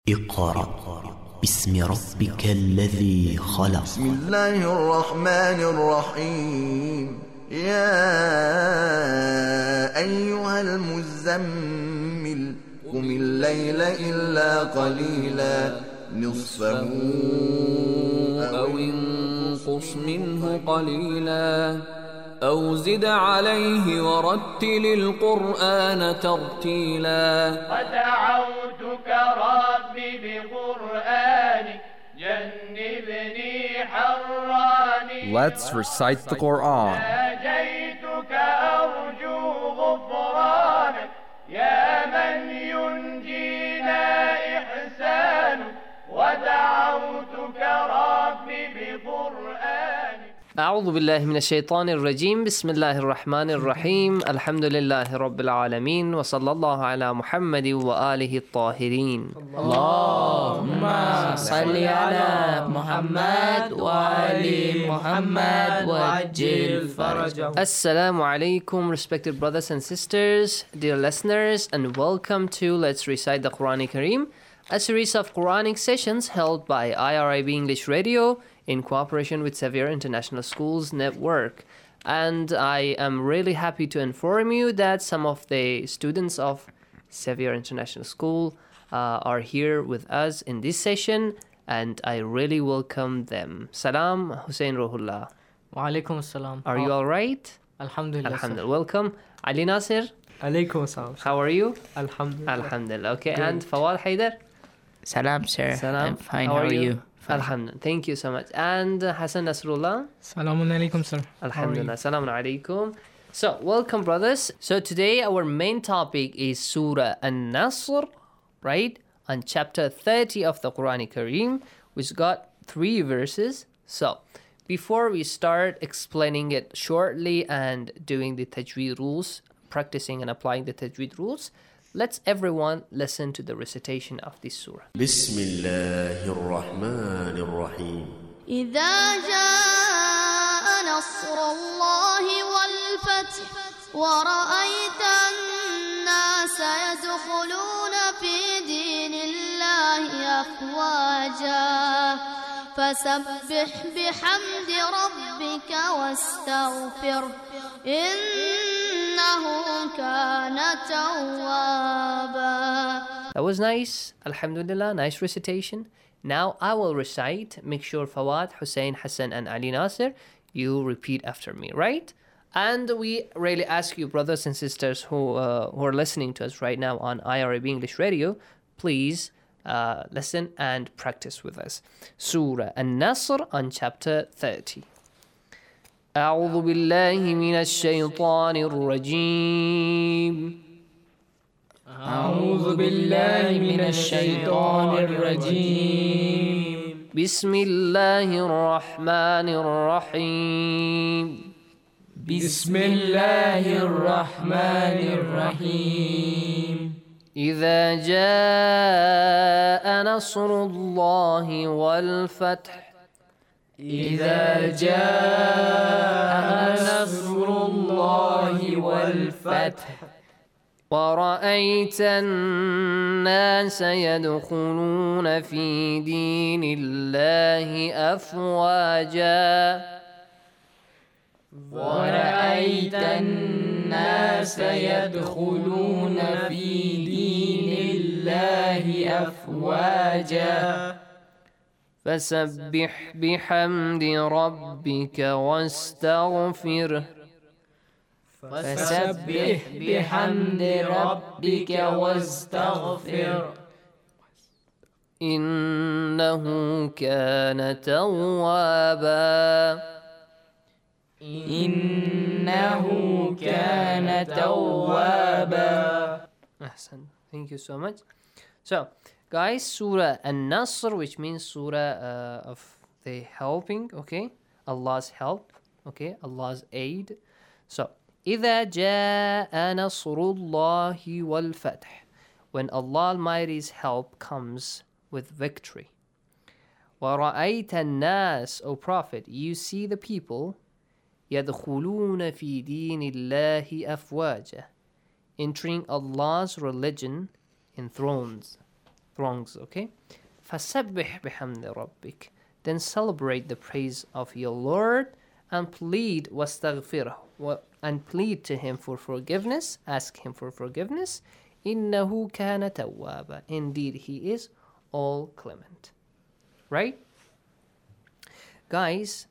اقرأ باسم ربك الذي خلق. بسم الله الرحمن الرحيم. يا أيها المزمل قم الليل إلا قليلا نصفه أو انقص منه قليلا أو زد عليه ورتل القرآن ترتيلا. ودعوتك ربي بقرآنك جنبني حراني. Let's recite the Quran. ناجيتك أرجو غفرانك يا من ينجينا إحسانك. ودعوتك ربي بقرآنك. أعوذ بالله من الشيطان الرجيم. بسم الله الرحمن الرحيم. الحمد لله رب العالمين وصلى الله على محمد وآله الطاهرين. اللهم صل على محمد وآل محمد وعجل فرجه. Assalamu alaikum, respected brothers and sisters, dear listeners, and welcome to Let's Recite the Quran Kareem, a series of Quranic sessions held by IRIB English Radio in cooperation with Xavier International Schools Network. And I am really happy to inform you that some of the students of Xavier International School are here with us in this session, and I really welcome them. Salam, Hussein Rohullah. Wa alaikum salam. Are you all right? Alhamdulillah. Alhamdulillah. Welcome. Ali Nasir, Alaikum salam. how are you? Alhamdulillah. Alhamdulillah. Okay, and Fawad Haider? Salam, sir. Salam. I'm fine. How are you? Fine. Alhamdulillah. Thank you so much. And Hassan Nasrullah? Salamun alaikum, sir. Alhamdulillah. Salaam alaikum. So, welcome, brothers. So, today our main topic is Surah An-Nasr, right? On chapter 30 of the Quran Kareem, which got 3 verses. So, before we start explaining it shortly and doing the tajweed rules, practicing and applying the tajweed rules, let's everyone listen to the recitation of this surah. بسم الله الرحمن الرحيم. إذا جاء نصر الله والفتح ورأيت الناس يدخلون في دين الله أفواجا فسبح بحمد ربك واستغفره إنه كان توابا. That was nice. Alhamdulillah, nice recitation. Now I will recite. Make sure Fawad, Hussein, Hassan, and Ali Nasir, you repeat after me, right? And we really ask you, brothers and sisters who are listening to us right now on IRIB English Radio, please listen and practice with us. Surah An-Nasr on chapter 30. أعوذ بالله من الشيطان الرجيم. أعوذ بالله من الشيطان الرجيم. بسم الله الرحمن الرحيم. بسم الله الرحمن الرحيم. إذا جاء نصر الله والفتح. إذا جاء نصر الله والفتح ورأيت الناس يدخلون في دين الله أفواجا. ورأيت الناس يدخلون في دين الله أفواجا فسبح بحمد ربك واستغفره. فسبح بحمد ربك واستغفر إنه كان توابا. إنه كان توابا. Ahsan. Thank you so much. So, guys, Surah An-Nasr, which means Surah of the helping, okay? Allah's help, okay? Allah's aid. So, إِذَا جَاءَ نَصْرُ اللَّهِ وَالْفَتْحِ, when Allah Almighty's help comes with victory. وَرَأَيْتَ النَّاسِ, O Prophet, you see the people يَدْخُلُونَ فِي دِينِ اللَّهِ أَفْوَاجًا, entering Allah's religion in thrones. wrongs, okay? فَسَبِّحْ بِحَمْدِ رَبِّكَ. Then celebrate the praise of your Lord and plead وَاسْتَغْفِرْهُ, and plead to him for forgiveness, ask him for forgiveness. إِنَّهُ كَانَ تَوَّابًا. Indeed, he is all clement. Right? Guys,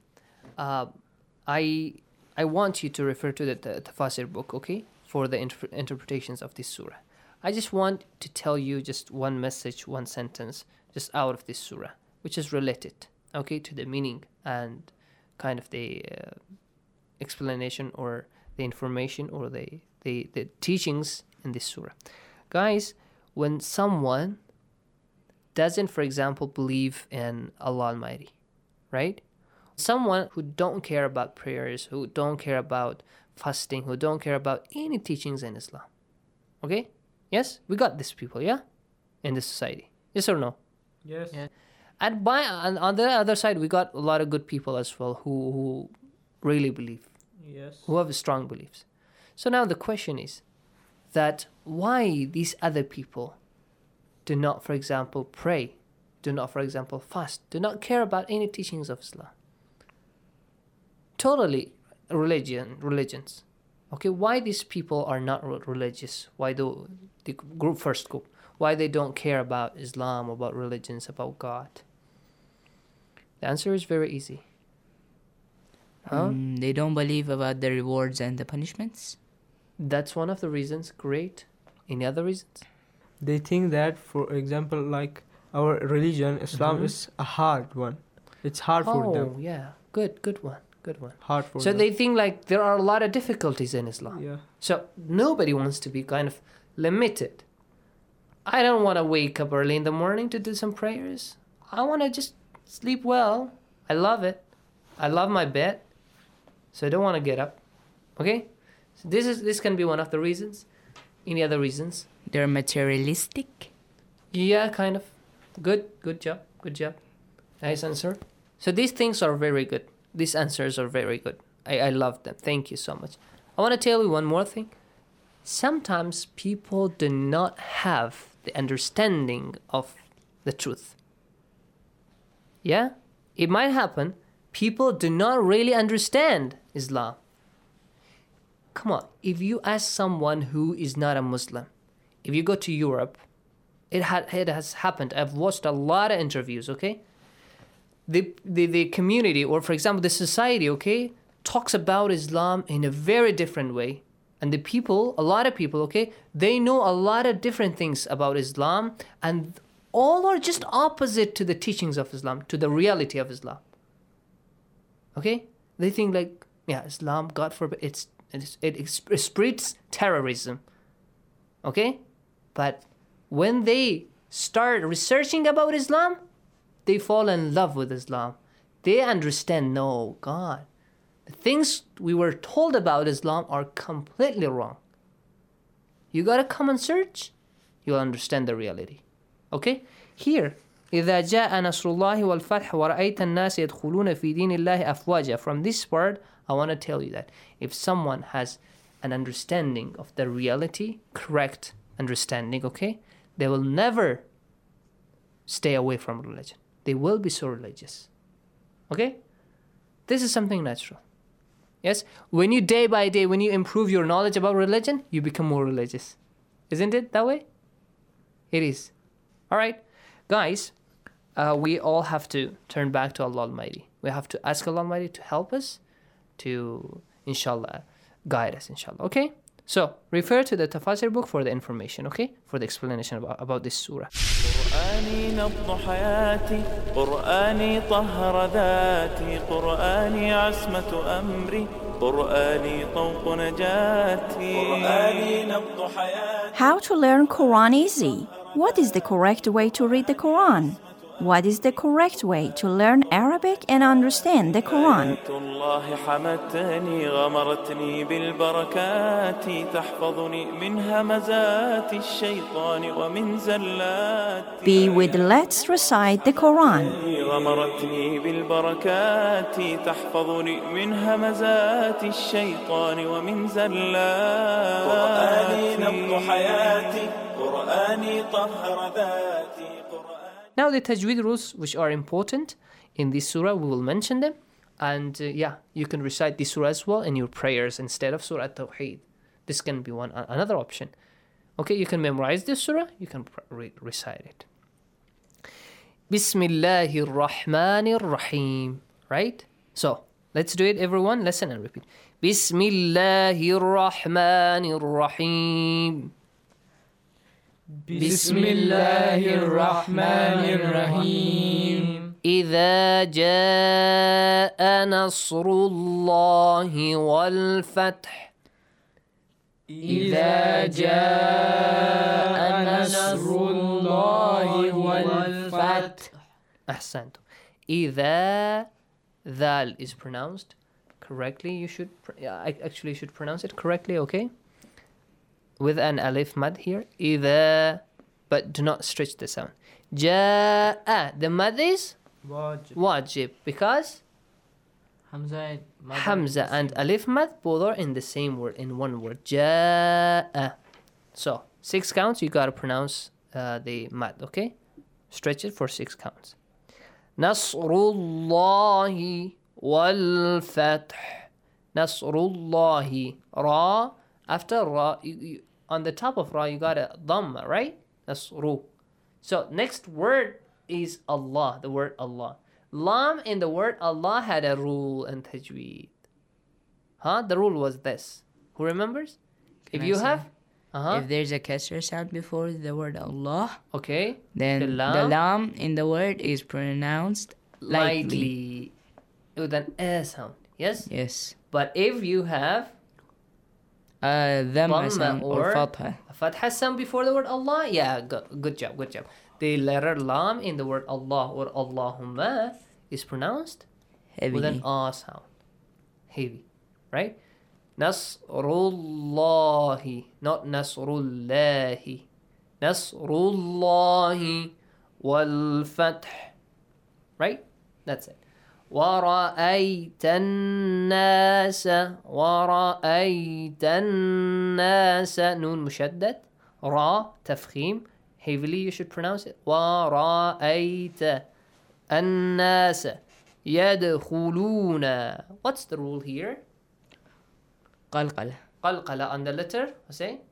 I want you to refer to the Tafasir book, okay? For the interpretations of this surah. I just want to tell you just one message, one sentence, just out of this surah, which is related, okay, to the meaning and kind of the explanation or the information or the teachings in this surah. Guys, when someone doesn't, for example, believe in Allah Almighty, right? Someone who don't care about prayers, who don't care about fasting, who don't care about any teachings in Islam. Okay? Yes? We got these people, yeah? In this society. Yes or no? Yes. Yeah. And on the other side, we got a lot of good people as well who really believe. Yes. Who have strong beliefs. So now the question is that why these other people do not, for example, pray, do not, for example, fast, do not care about any teachings of Islam. Totally religions. Okay, why these people are not religious? Why the first group? Why they don't care about Islam, about religions, about God? The answer is very easy. They don't believe about the rewards and the punishments. That's one of the reasons. Great. Any other reasons? They think that, for example, like our religion, Islam is a hard one. It's hard for them. Oh, yeah. Good one. Hard for them. So they think like there are a lot of difficulties in Islam. Yeah. So nobody wants to be kind of limited. I don't want to wake up early in the morning to do some prayers. I want to just sleep well. I love it. I love my bed. So I don't want to get up. Okay? So this can be one of the reasons. Any other reasons? They're materialistic. Yeah, kind of. Good job. Nice answer. So these things are very good. These answers are very good. I love them. Thank you so much. I want to tell you one more thing. Sometimes people do not have the understanding of the truth. Yeah? It might happen. People do not really understand Islam. Come on. If you ask someone who is not a Muslim, if you go to Europe, it has happened. I've watched a lot of interviews, okay? The community, or for example, the society, okay, talks about Islam in a very different way. And the people, a lot of people, okay, they know a lot of different things about Islam, and all are just opposite to the teachings of Islam, to the reality of Islam. Okay? They think like, yeah, Islam, God forbid, it spreads terrorism. Okay? But when they start researching about Islam, they fall in love with Islam. They understand, no, God, the things we were told about Islam are completely wrong. You gotta come and search, you'll understand the reality. Okay? Here, إِذَا جَاءَ نَصْرُ اللَّهِ وَالْفَتْحُ وَرَأَيْتَ النَّاسِ يَدْخُلُونَ فِي دِينِ اللَّهِ أَفْوَاجًا. From this word, I want to tell you that if someone has an understanding of the reality, correct understanding, okay, they will never stay away from religion. They will be so religious. Okay? This is something natural. Yes? When you day by day, when you improve your knowledge about religion, you become more religious. Isn't it that way? It is. All right. Guys, we all have to turn back to Allah Almighty. We have to ask Allah Almighty to help us, to, inshallah, guide us, inshallah. Okay? So, refer to the Tafasir book for the information, okay? For the explanation about this surah. قرآني نبض حياتي قرآني طهر ذاتي قرآني عصمة أمري قرآني طوق نجاتي قرآني نبض حياتي. How to learn Quran easy? What is the correct way to read the Quran? What is the correct way to learn Arabic and understand the Quran? الله حمتني غمرتني بالبركات تحفظني من همزات الشيطان ومن زلات. Be with Let's Recite the Quran. غمرتني بالبركات تحفظني من همزات الشيطان ومن زلات. قرآني نبض حياتي قرآني طهر ذاتي Now the tajweed rules which are important in this surah, we will mention them. And you can recite this surah as well in your prayers instead of Surah Tawheed. This can be another option. Okay, you can memorize this surah, you can recite it. Bismillahir Rahmanir Rahim. Right? So, let's do it, everyone. Listen and repeat. Bismillahir Rahmanir Rahim. Bismillahir Rahmanir Rahim. إذا جاء نصر الله والفتح. إذا جاء نصر الله والفتح. أحسنت. إذا ذال is pronounced correctly. You should actually should pronounce it correctly. Okay. With an alif mad here. إذا, but do not stretch the sound. جاء. The mad is wajib because Hamza and alif mad both are in the same word, in one word. جاء. So 6 counts. You gotta pronounce the mad. Okay. Stretch it for 6 counts. Nasrullahi wal fath. Nasrullahi. Ra. After Ra, on the top of Ra, you got a dhamma, right? Nasru. So next word is Allah, the word Allah. Lam in the word Allah had a rule in tajweed. The rule was this. Who remembers? Can if I you say? have, If there's a kasra sound before the word Allah, okay, then the lam in the word is pronounced lightly. With an a sound. Yes? Yes. But if you have dhamma sound or fatha. A fatha sound before the word Allah, good job. The letter lam in the word Allah or Allahumma is pronounced heavy with an a sound. Heavy. Right? Nasrullahi, not Nasrullahi. Nasrullahi wal fath. Right? That's it. وَرَأَيْتَ النَّاسَ نون مشدد. را تفخيم. Heavily you should pronounce it. وَرَأَيْتَ النَّاسَ يَدْخُلُونَ. What's the rule here? قلقلة. قلقلة on the letter. Say.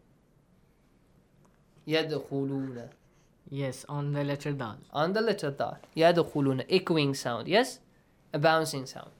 يدخلون. Yes, on the letter dal. On the letter dal. يدخلون. Echoing sound. Yes? A bouncing sound.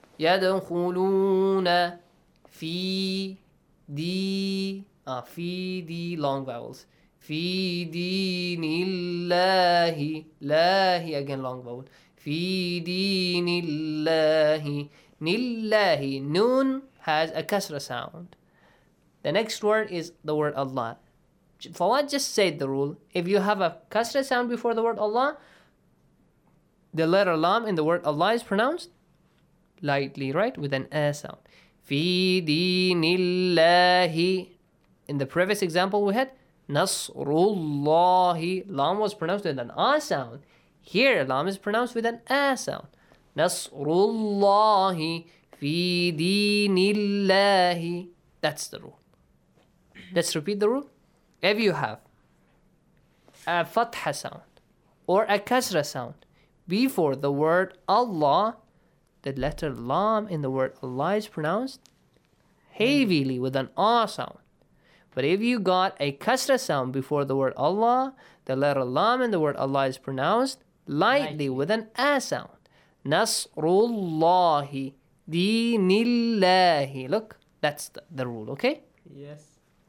يدخلون في دي long vowels. في دين الله. لاهي again long vowel. في دين الله. نِلَّهِ. Noon has a kasra sound. The next word is the word Allah. Fawad just said the rule. If you have a kasra sound before the word Allah, the letter lam in the word Allah is pronounced lightly, right? With an a sound. Fi dinillahi. In the previous example we had Nasrullahi. Lam was pronounced with an a sound. Here lam is pronounced with an a sound. Nasrullahi fi dinillahi. That's the rule. Let's repeat the rule. If you have a fatha sound or a kasra sound before the word Allah, the letter lam in the word Allah is pronounced heavily with an ah sound. But if you got a kasra sound before the word Allah, the letter lam in the word Allah is pronounced lightly with an a sound. Nasrullahi dinillahi. Look, that's the rule, okay? Yes.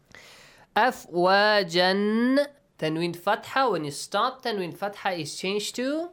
Afwajan. Tanween fatha. When you stop tanween fatha is changed to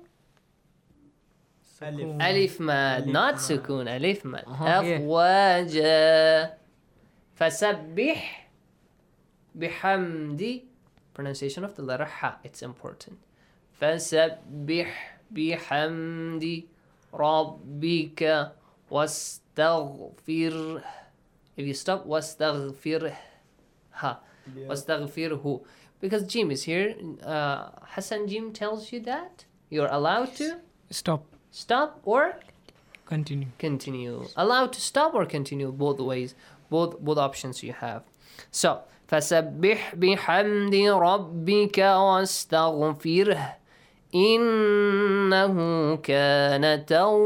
alif mad, not sukun. Alif mad. Afwaja. Fasabbih bihamdi. Pronunciation of the letter ha. It's important. Fasabbih bihamdi rabbika wastaghfir. If you stop wastaghfir ha. Wastaghfirhu. Because Jim is here. Hassan Jim tells you that you're allowed to Stop or continue. Allowed to stop or continue, both ways, both options you have. So فسبح بحمد ربك واستغفره إنه كان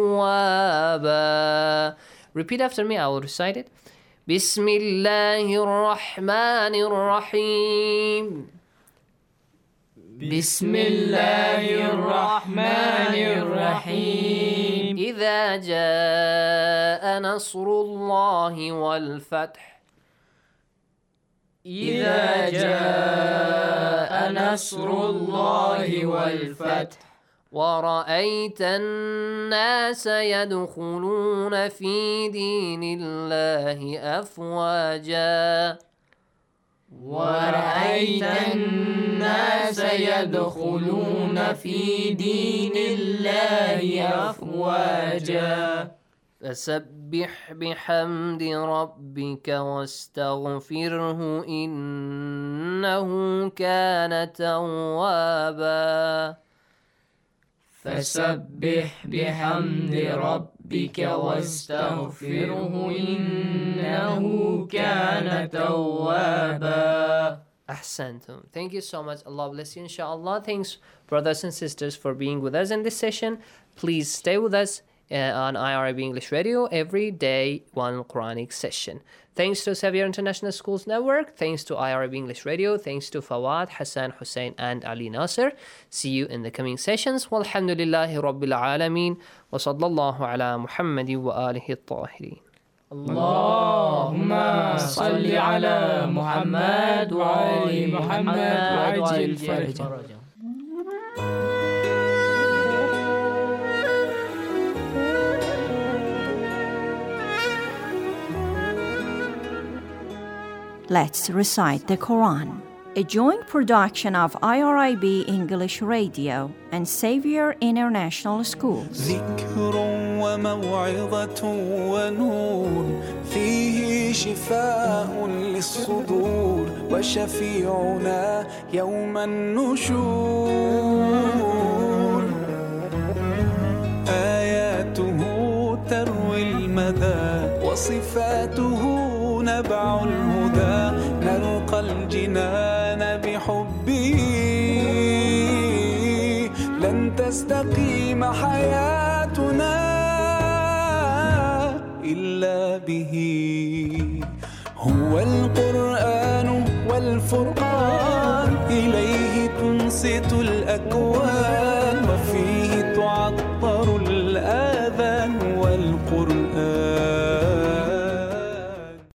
توابا. Repeat after me, I will recite it. بسم الله الرحمن الرحيم. بسم الله الرحمن الرحيم. إذا جاء نصر الله والفتح. إذا جاء نصر الله والفتح. ورأيت الناس يدخلون في دين الله أفواجا. ورأيت الناس يدخلون في دين الله أفواجا. فسبح بحمد ربك واستغفره إنه كان توابا. فسبح بحمد ربك واستغفره إنه كان توابا. Ahsantum. Thank you so much. Allah bless you, inshallah. Thanks, brothers and sisters, for being with us in this session. Please stay with us on IRIB English Radio every day, one Quranic session. Thanks to Xavier International Schools Network. Thanks to IRIB English Radio. Thanks to Fawad, Hassan, Hussein, and Ali Nasser. See you in the coming sessions. Walhamdulillahi Rabbil Alameen. Wa sallallahu ala Muhammadi wa alihi at-tahirin. اللهم صل على محمد وآل محمد وعجل فرجه. Let's recite the Quran. A joint production of IRIB English Radio and Xavier International Schools. ذكر وموعظة ونور فيه شفاء للصدور وشفيعنا يوم النشور آياته تروي المدى وصفاته نبع الهدى نلقى الجنان بحبه لن تستقيم حياتنا إلا به هو القرآن والفرقان إليه تنصت الأكوان